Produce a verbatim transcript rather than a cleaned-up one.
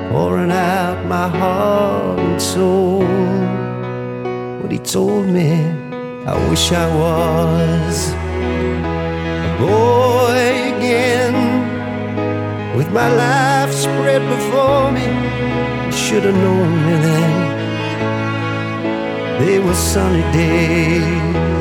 pouring out my heart and soul. But he told me I wish I was a boy again, with my life spread before me. Should have known me then. They were sunny days.